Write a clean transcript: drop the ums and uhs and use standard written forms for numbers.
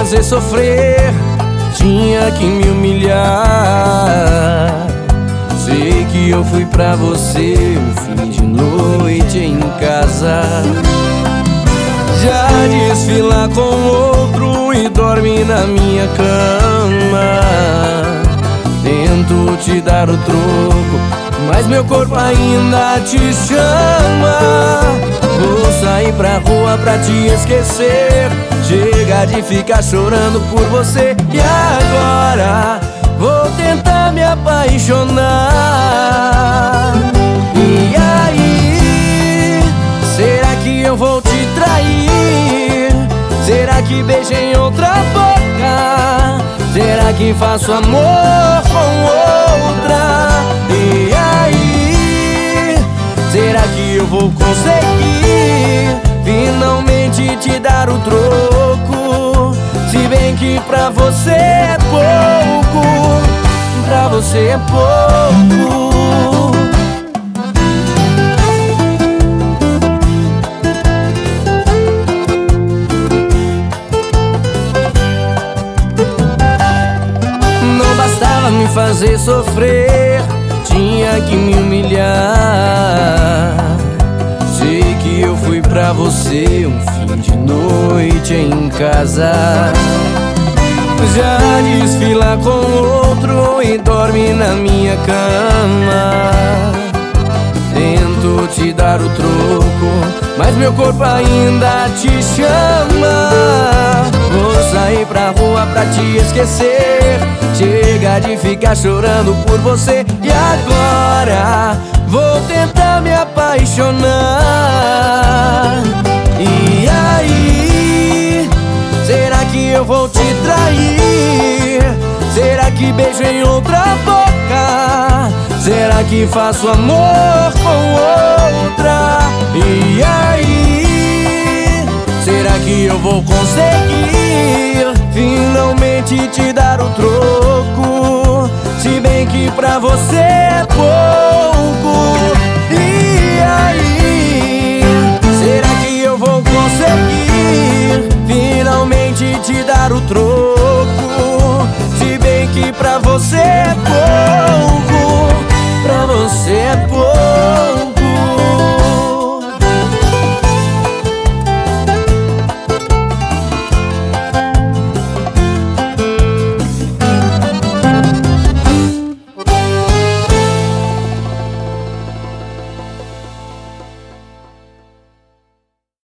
fazer sofrer, tinha que me humilhar. Sei que eu fui pra você um fim de noite em casa. Já desfila com outro e dorme na minha cama. Tento te dar o troco, mas meu corpo ainda te chama. Vou sair pra rua pra te esquecer. Chega de ficar chorando por você. E agora vou tentar me apaixonar. E aí, será que eu vou te trair? Será que beijei outra boca? Será que faço amor com outra? E aí, será que eu vou conseguir finalmente te dar o troco? Se bem que pra você é pouco, pra você é pouco. Não bastava me fazer sofrer, tinha que me humilhar. Sei que eu fui pra você um fim de noite em casa. Já desfila com outro e dorme na minha cama. Tento te dar o troco, mas meu corpo ainda te chama. Vou sair pra rua pra te esquecer. Chega de ficar chorando por você. E agora vou tentar me apaixonar. E aí, será que eu vou te trair? Será que beijo em outra boca? Será que faço amor com outra? E aí, será que eu vou conseguir finalmente te dar o troco? Se bem que pra você é pouco. E aí, será que eu vou conseguir finalmente te dar o troco? Se bem que pra você